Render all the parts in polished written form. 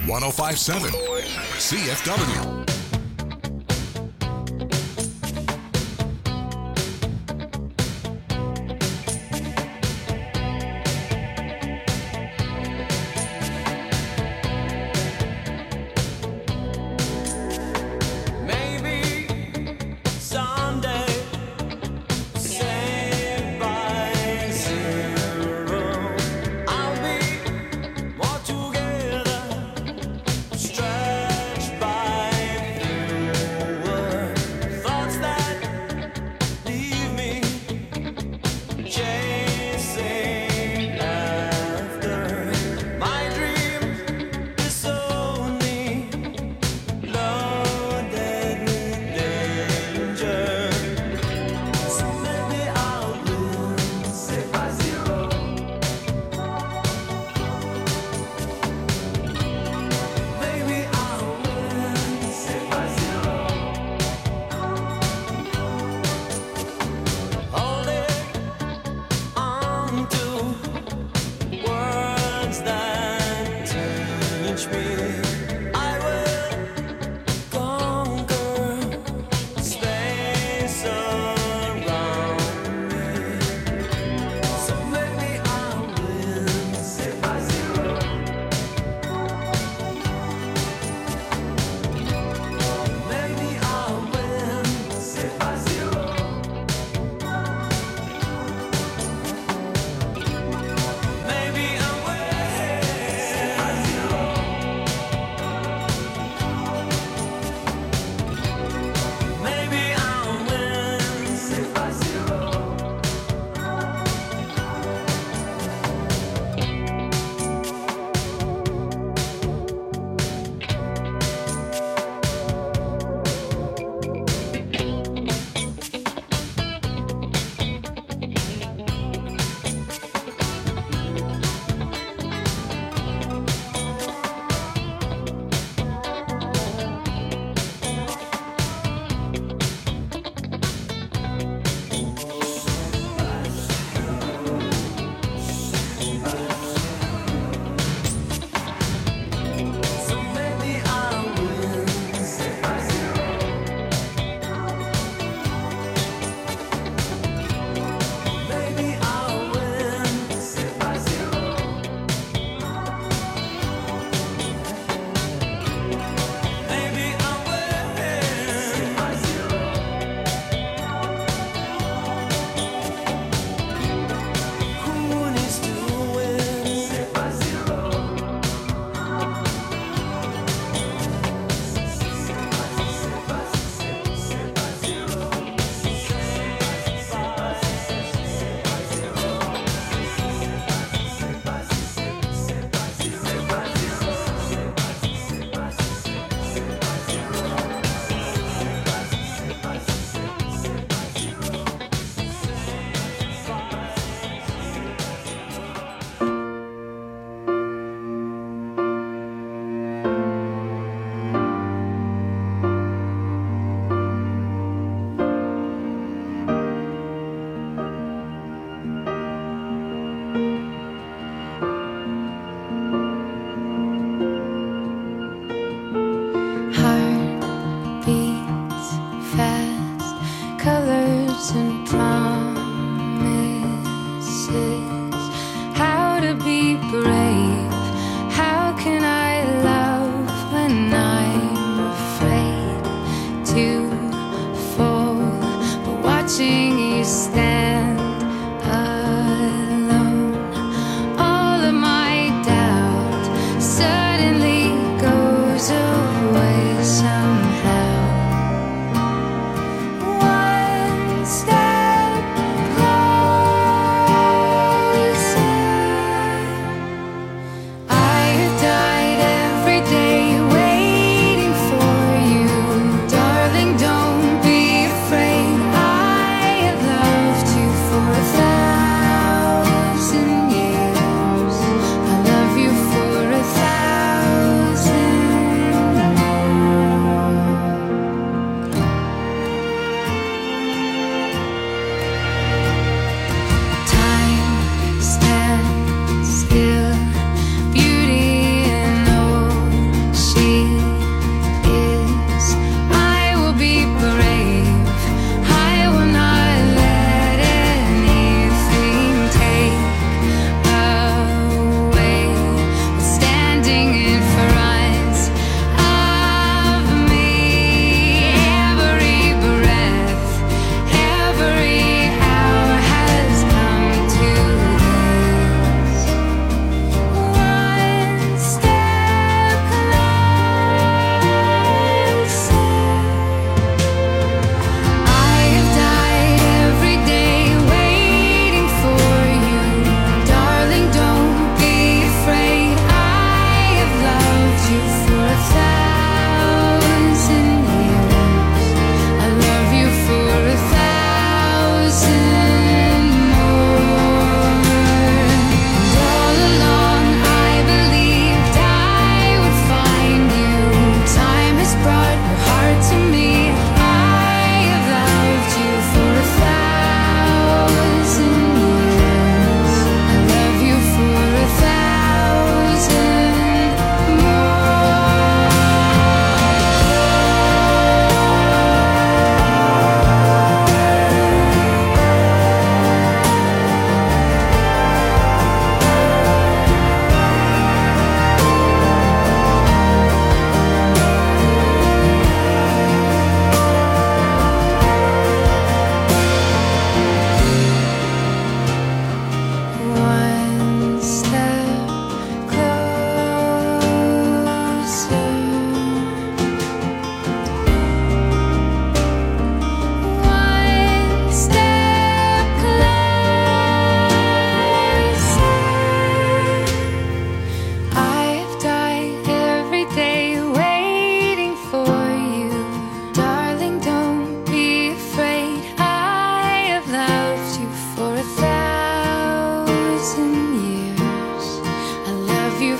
1057 CFW.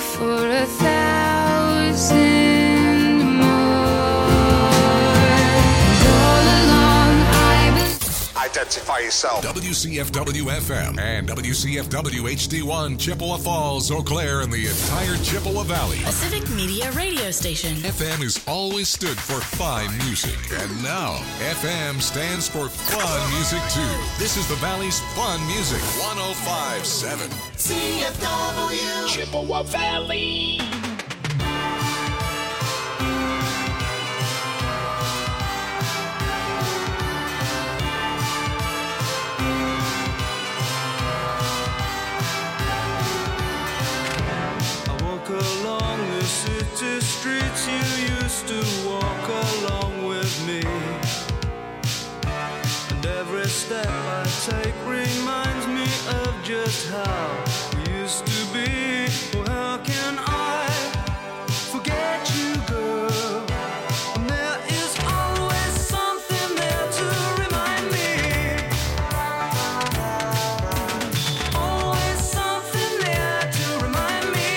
for 1,000 more. And all along I've been Identify yourself. WCFW FM and WCFW HD1 Chippewa Falls, Eau Claire, and the entire Chippewa Valley. A civic media radio station. FM has always stood for fine music, and now FM stands for fun music too. This is the Valley's fun music. 105.7 CFW Chippewa Valley. Along the city streets you used to walk along with me, and every step I take reminds me of just how we used to be. Oh, how can I forget you, girl? And there is always something there to remind me. Always something there to remind me.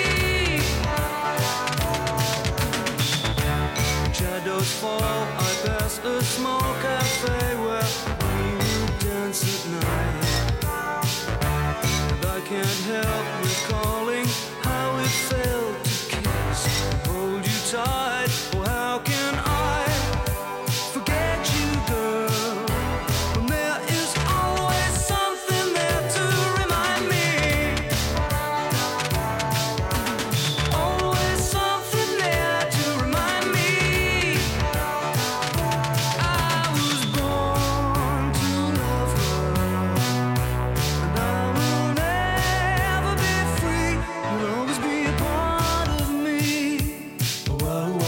Shadows fall, I pass a small cafe where we would dance at night. And I can't help recalling how it felt to kiss and hold you tight. Oh, how can I forget you, girl? When there is always something there to remind me. Always something there to remind me. I was born to love her, and I will never be free. You'll always be a part of me. Oh, I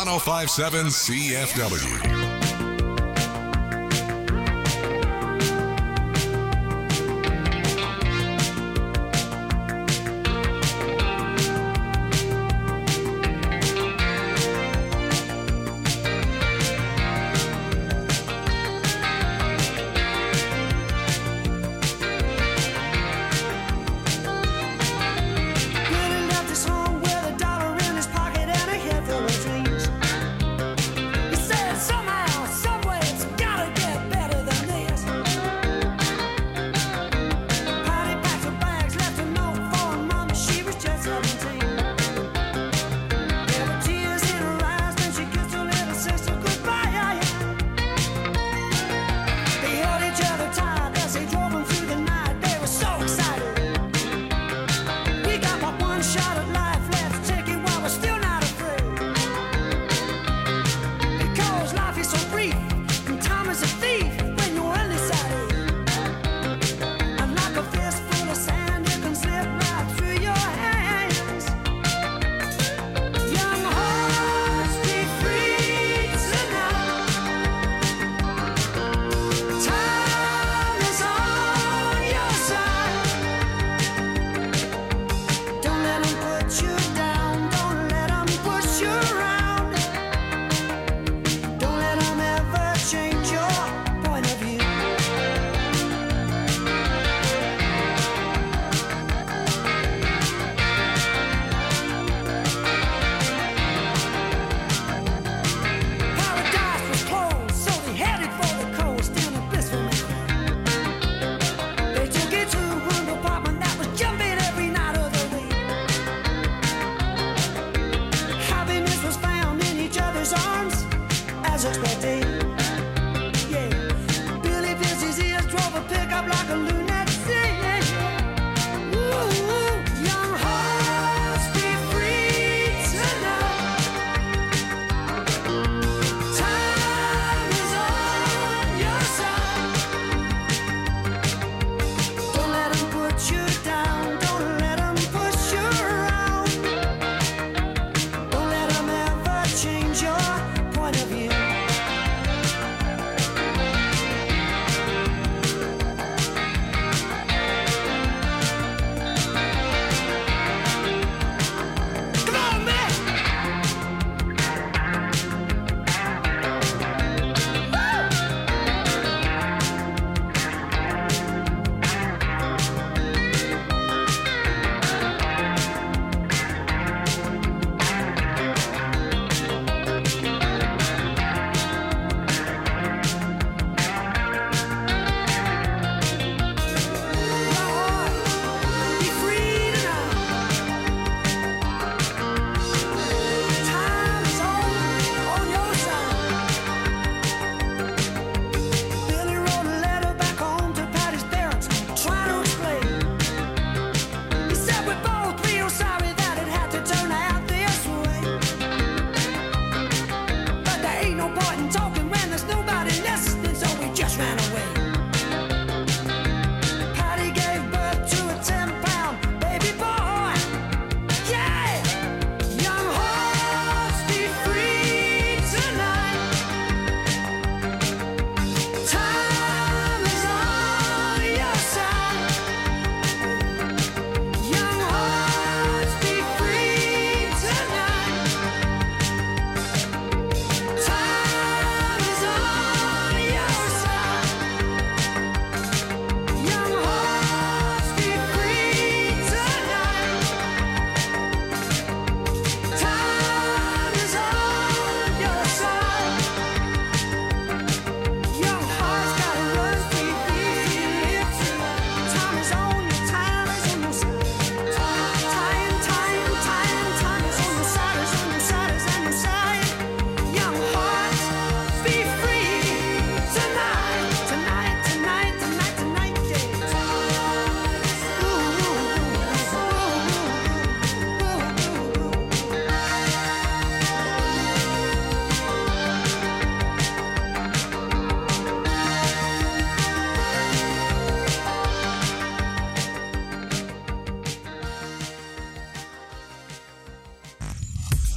1057 CFW. Somehow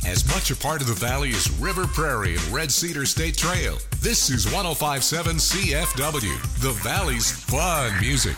as much a part of the valley as River Prairie and Red Cedar State Trail. This is 105.7 CFW, the Valley's fun music.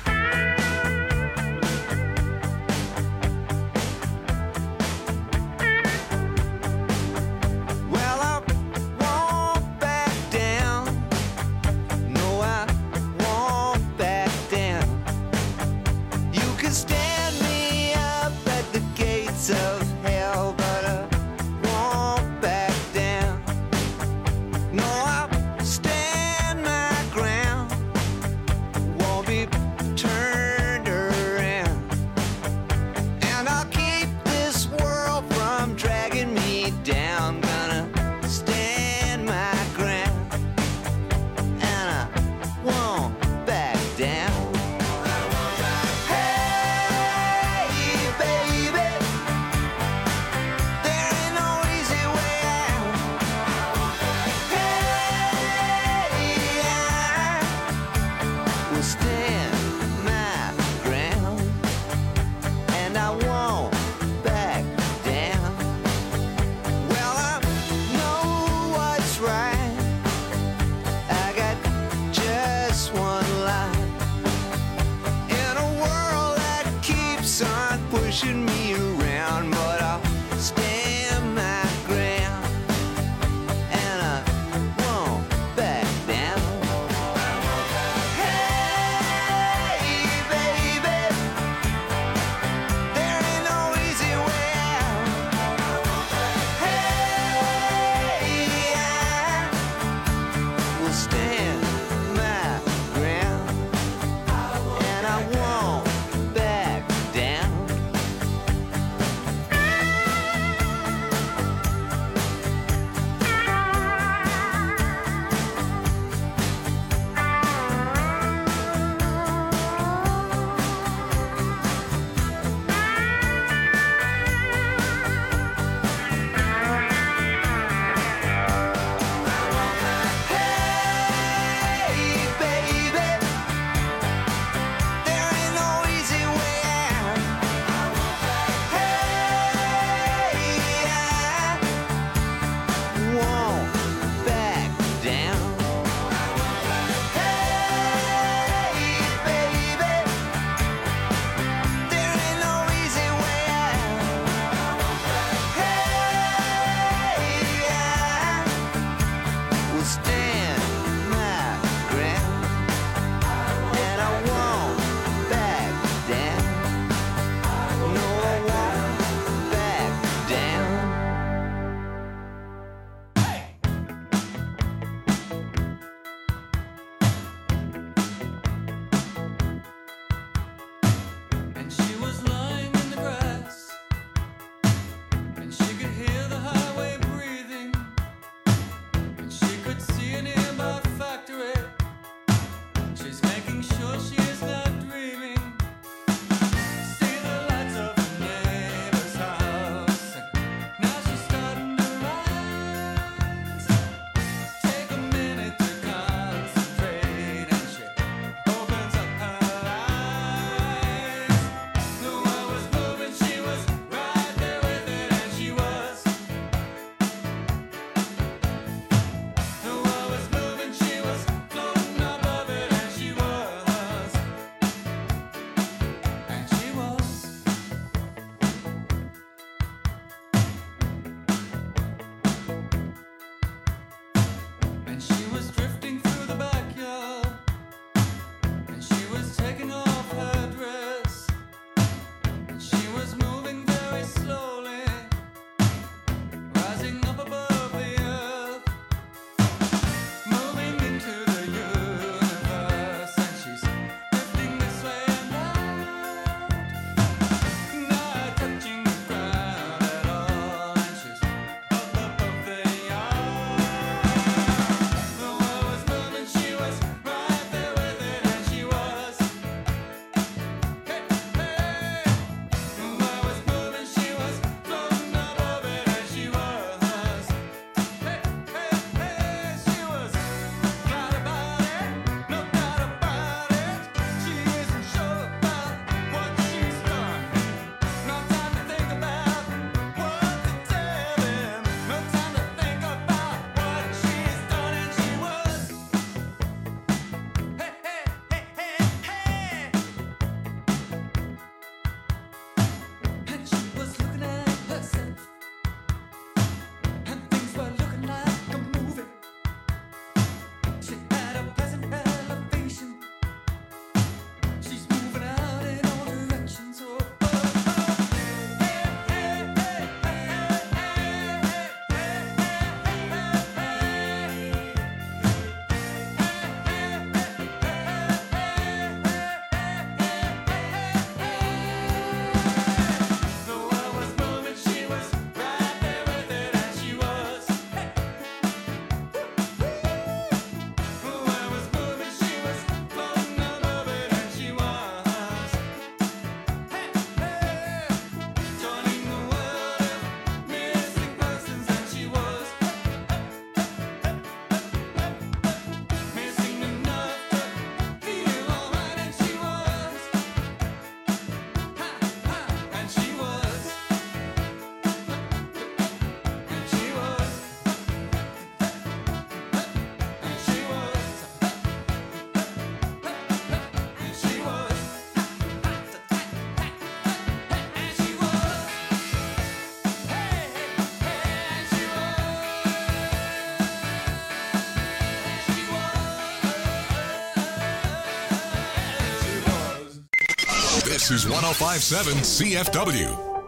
This is 105.7 CFW.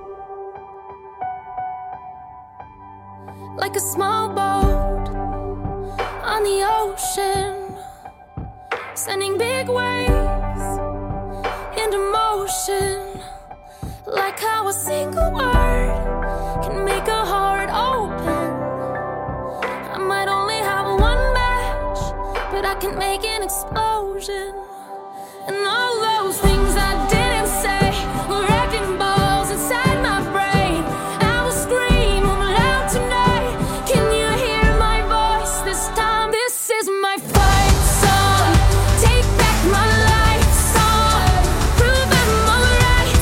Like a small boat on the ocean, sending big waves into motion. Like how a single word can make a heart open. I might only have one match, but I can make an explosion. And all those things I didn't say were wrecking balls inside my brain. I will scream loud tonight. Can you hear my voice this time? This is my fight song. Take back my life song. Prove I'm alright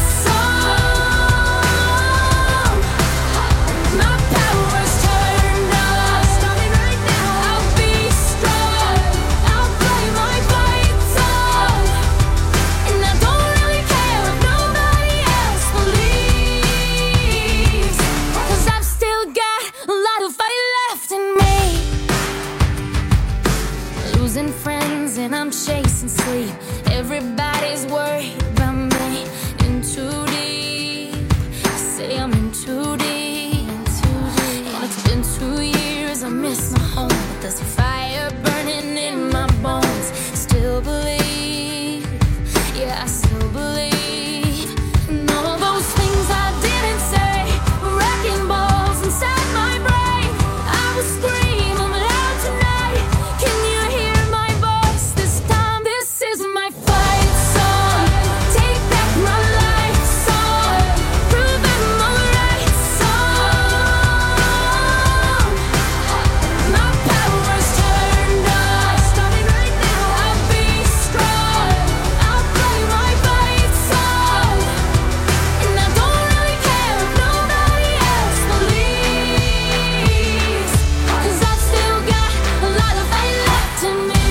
song. My power's turned on. Starting right now. I'll be strong. I'll play my fight song. And I don't really care if nobody else believes, 'cause I've still got a lot of fight left in me. Losing friends and I'm chasing sleep. Everybody's worried about me. In too deep. Say I'm in too deep. And it's been 2 years, I miss my home, but there's a fire burning in my bones. Still believe, yeah, I still believe. And all those things I didn't say were wrecking balls inside my brain. I will scream loud tonight. Can you hear my voice this time? This is my fight song. Take back my life song. Prove I'm alright song. My power's turned on. Starting right now. I'll be strong. I'll play my fight song. And I don't really care if nobody else believes, 'cause I've still got a lot of fight left in me.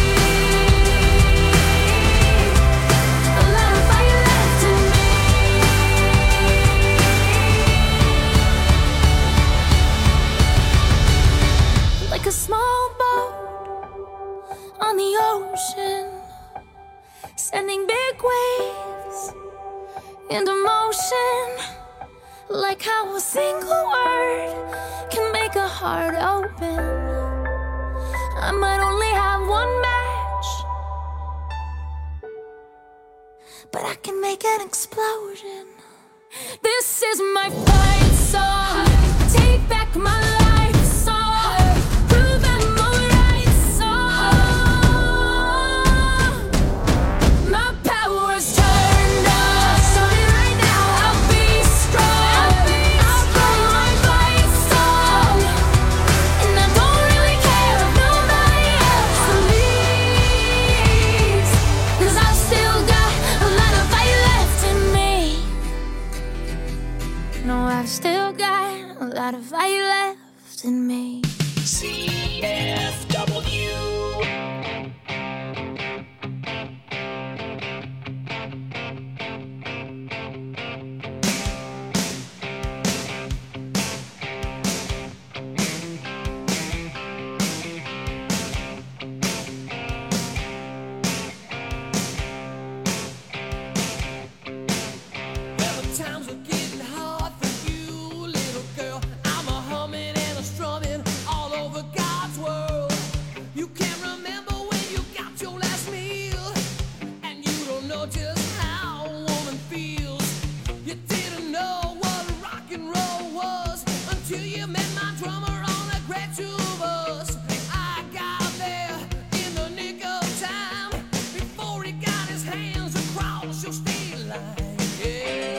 A lot of fight left in me. Like a small boat on the ocean, sending big waves into motion. Like how a single word can make a heart open. I might only have one match, but I can make an explosion. This is my fight song. Take back my life song. Prove I'm alright song. My power's turned on. Starting right now. I'll be strong. I'll play my fight song. And I don't really care if nobody else believes, 'cause I've still got a lot of fight left in me. No, I've still got a lot of fight left in me. CFW. Well, the times are getting hard for you, little girl. I'm a humming and a strumming all over God's world. You can't remember when you got your last meal, and you don't know just how a woman feels. You didn't know what rock and roll was until you met my drummer on the Great Tour Bus. I got there in the nick of time before he got his hands across your state line. Yeah.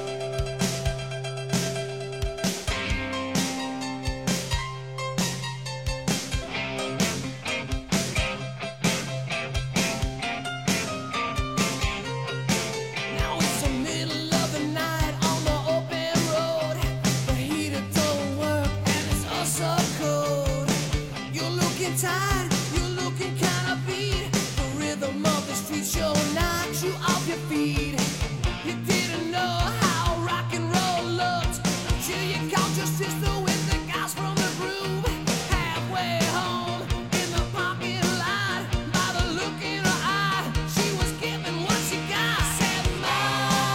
Now it's the middle of the night on the open road. The heater don't work and it's us so cold. You're looking tired, you're looking kinda beat. The rhythm of the street show knocks you off your feet. You didn't know how rock and roll looked until you caught your sister with the guys from the groove. Halfway home in the parking lot, by the look in her eye, she was giving what she got. Said, "Mom,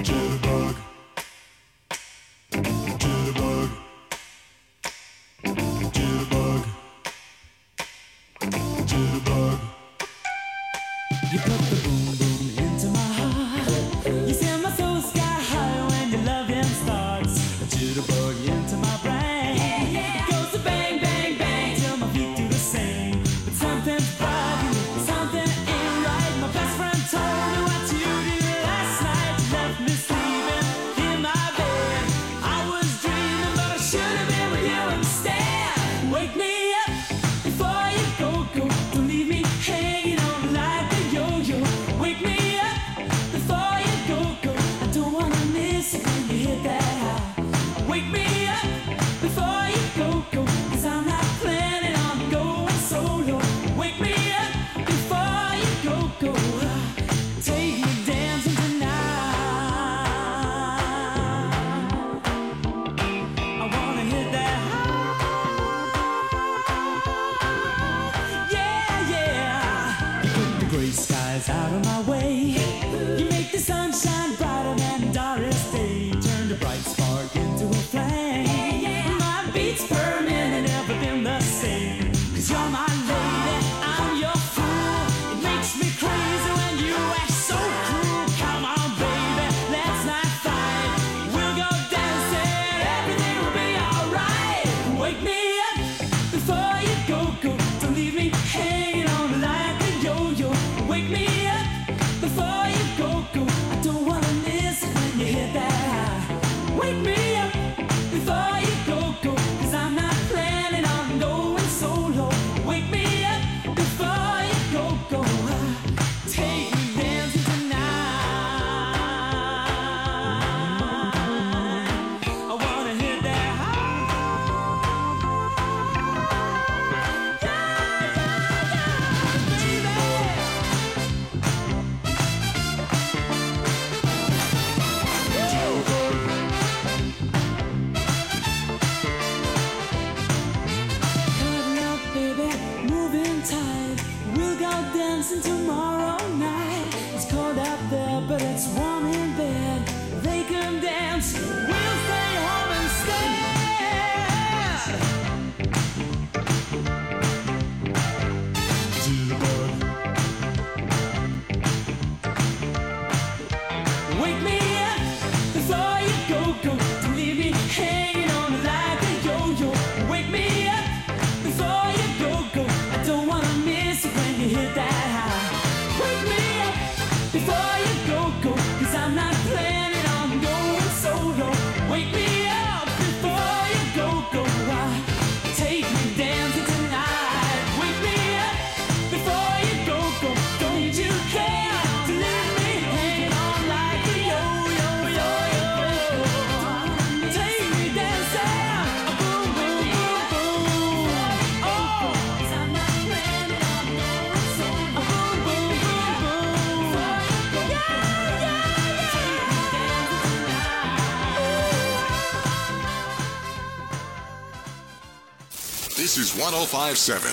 This is 105.7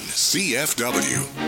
CFW.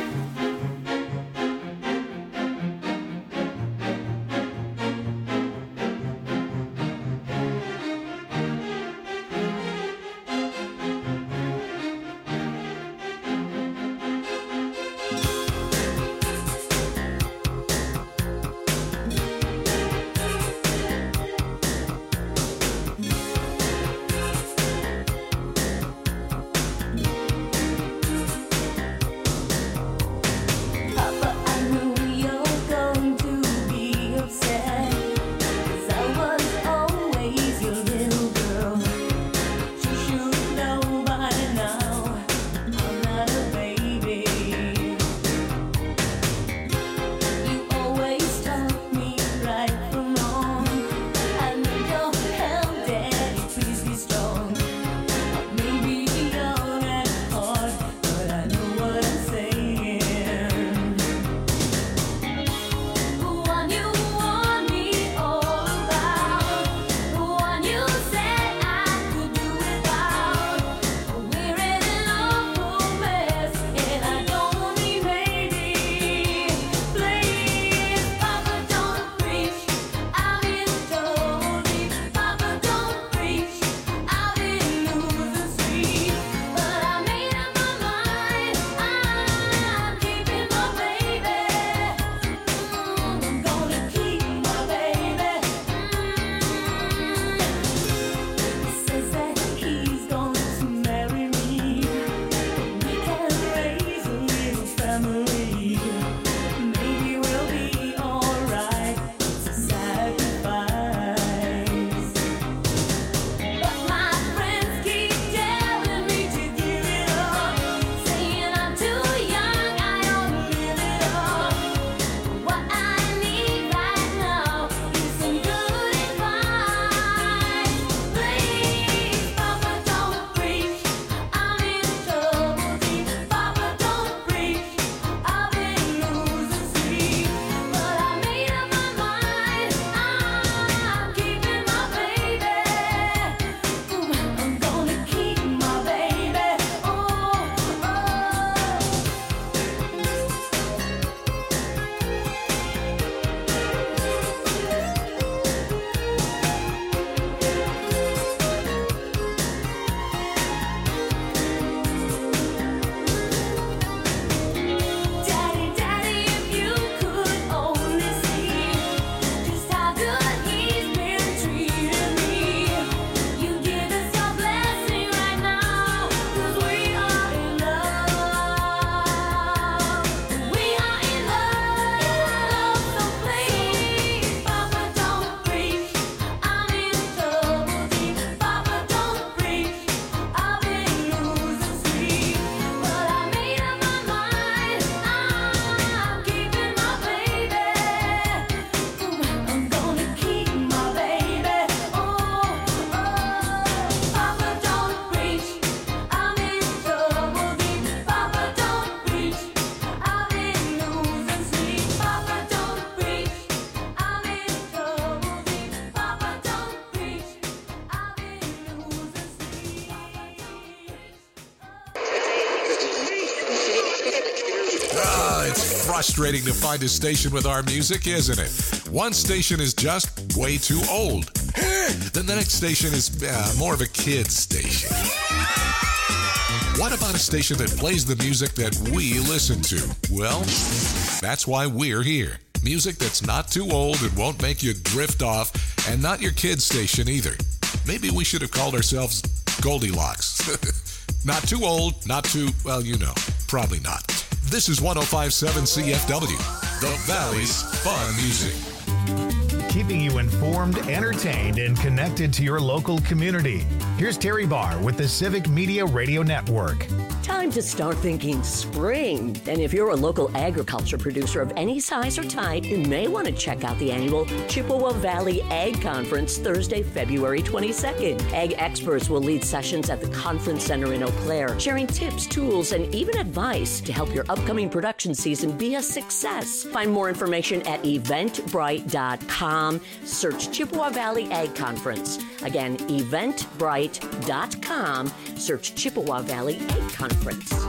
It's frustrating to find a station with our music, isn't it? One station is just way too old. Then the next station is more of a kid's station. What about a station that plays the music that we listen to? Well, that's why we're here. Music that's not too old and won't make you drift off, and not your kid's station either. Maybe we should have called ourselves Goldilocks. Not too old, not too, well, you know, probably not. This is 105.7 CFW, the Valley's Fun Music. Keeping you informed, entertained, and connected to your local community. Here's Terry Barr with the Civic Media Radio Network. Time to start thinking spring. And if you're a local agriculture producer of any size or type, you may want to check out the annual Chippewa Valley Ag Conference Thursday, February 22nd. Ag experts will lead sessions at the Conference Center in Eau Claire, sharing tips, tools, and even advice to help your upcoming production season be a success. Find more information at eventbrite.com. Search Chippewa Valley Ag Conference. Again, eventbrite.com. Search Chippewa Valley Ag Conference.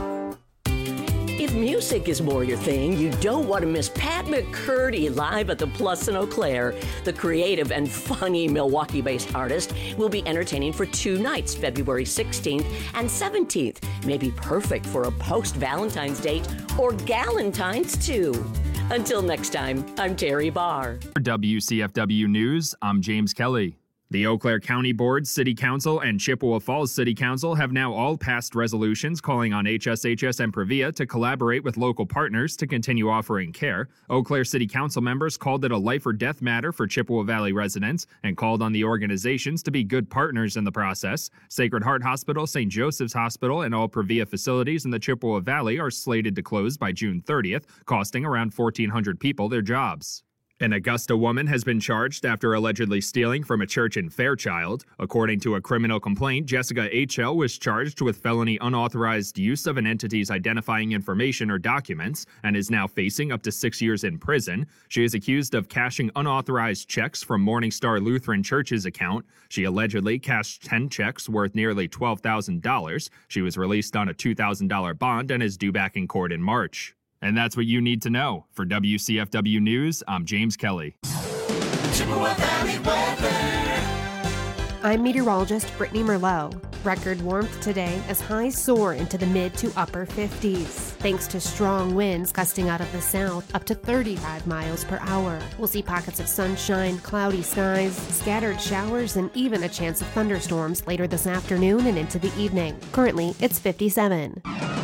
If music is more your thing, you don't want to miss Pat McCurdy live at the Plus in Eau Claire. The creative and funny Milwaukee-based artist will be entertaining for 2 nights, February 16th and 17th. May be perfect for a post-Valentine's date or Galentine's too. Until next time, I'm Terry Barr. For WCFW News, I'm James Kelly. The Eau Claire County Board, City Council, and Chippewa Falls City Council have now all passed resolutions calling on HSHS and Previa to collaborate with local partners to continue offering care. Eau Claire City Council members called it a life or death matter for Chippewa Valley residents and called on the organizations to be good partners in the process. Sacred Heart Hospital, St. Joseph's Hospital, and all Previa facilities in the Chippewa Valley are slated to close by June 30th, costing around 1,400 people their jobs. An Augusta woman has been charged after allegedly stealing from a church in Fairchild. According to a criminal complaint, Jessica H.L. was charged with felony unauthorized use of an entity's identifying information or documents and is now facing up to 6 years in prison. She is accused of cashing unauthorized checks from Morningstar Lutheran Church's account. She allegedly cashed 10 checks worth nearly $12,000. She was released on a $2,000 bond and is due back in court in March. And that's what you need to know. For WCFW News, I'm James Kelly. Chippewa Valley weather. I'm meteorologist Brittany Merlot. Record warmth today as highs soar into the mid to upper 50s. Thanks to strong winds gusting out of the south up to 35 miles per hour. We'll see pockets of sunshine, cloudy skies, scattered showers, and even a chance of thunderstorms later this afternoon and into the evening. Currently, it's 57.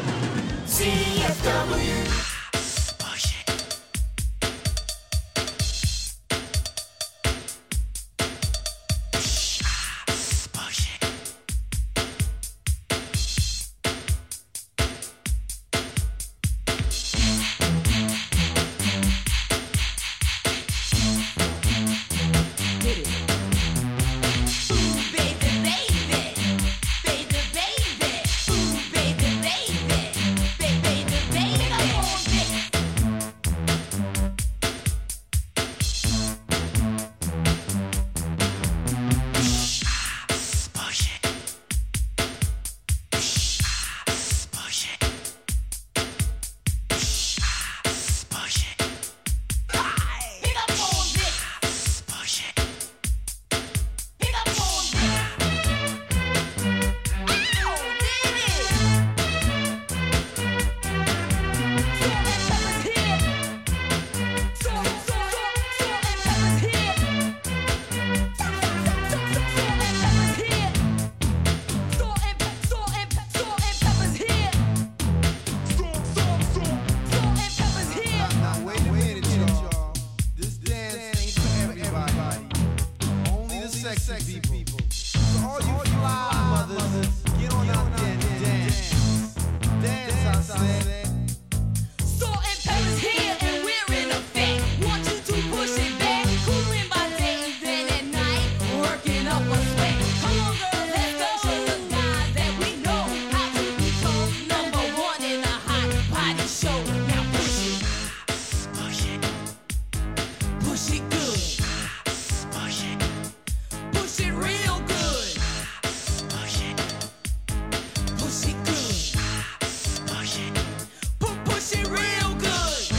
CFW. Push it real good.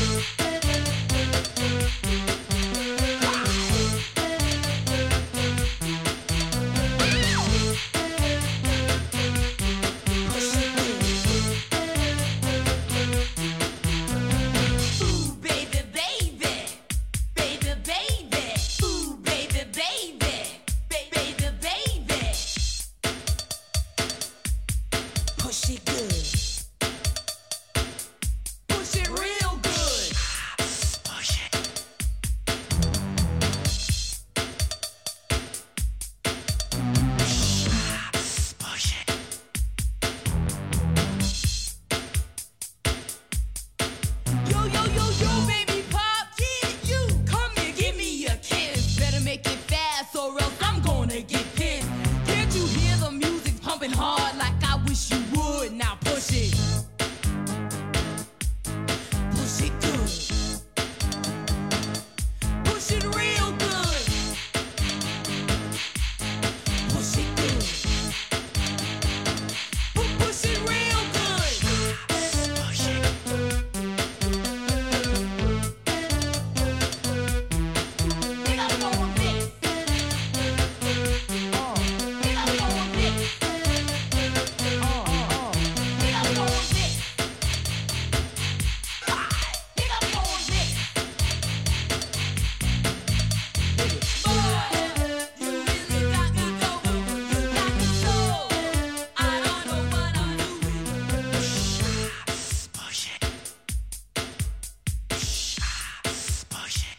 they get pissed. Can't you hear the music pumping hard like I wish you would? Now push it. Push it good. Push it real good. Push it good. Push it real good. Push it. Pick up on this. Pick up on this. Pick up on this. Pick up on this. Boy, you really got me going. You got me so. I don't know what I'm doing. Push it. Push it.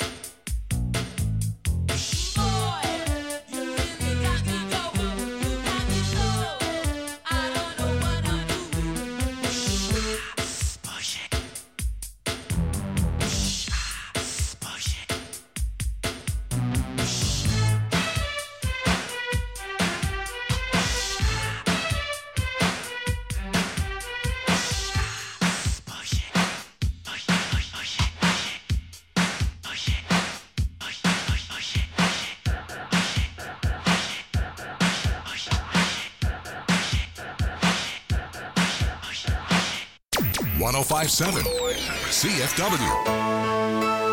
Boy, you really got me going. You got me so. I don't know what I'm doing. Push it. Push it. 105.7 CFW.